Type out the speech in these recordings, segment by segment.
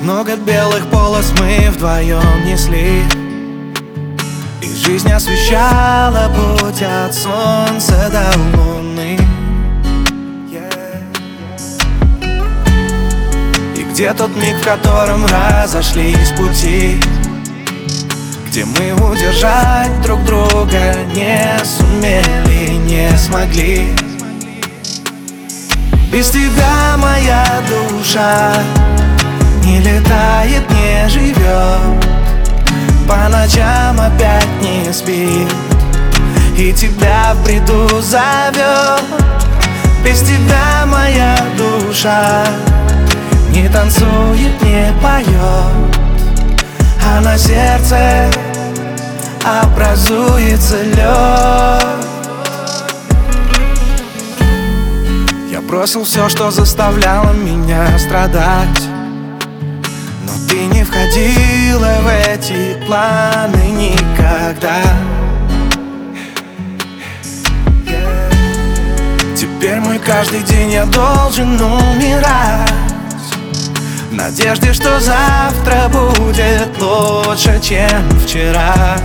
Много белых полос мы вдвоем несли, и жизнь освещала путь от солнца до луны. И где тот миг, в котором разошлись пути, где мы удержать друг друга не сумели, не смогли. Без тебя моя душа не летает, не живет, по ночам опять не спит, и тебя в бреду зовет. Без тебя моя душа не танцует, не поет, а на сердце образуется лед. Я бросил все, что заставляло меня страдать, но ты не входила в эти планы никогда. Теперь мой каждый день я должен умирать в надежде, что завтра будет лучше, чем вчера.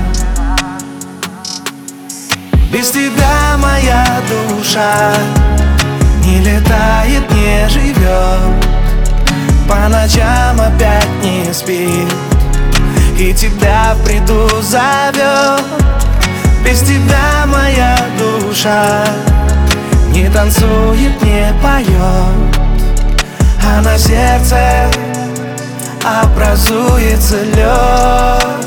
Без тебя моя душа не летает, не живет, по ночам опять не спит, и тебя в бреду зовет. Без тебя моя душа не танцует, не поет, а на сердце образуется лед.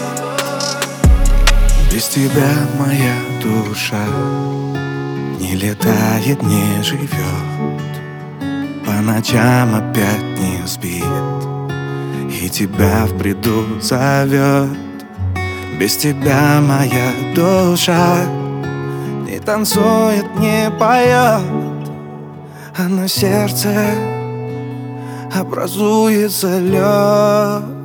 Без тебя моя душа не летает, не живет, по ночам опять не спит, и тебя в бреду зовет. Без тебя моя душа не танцует, не поет, а на сердце образуется лед.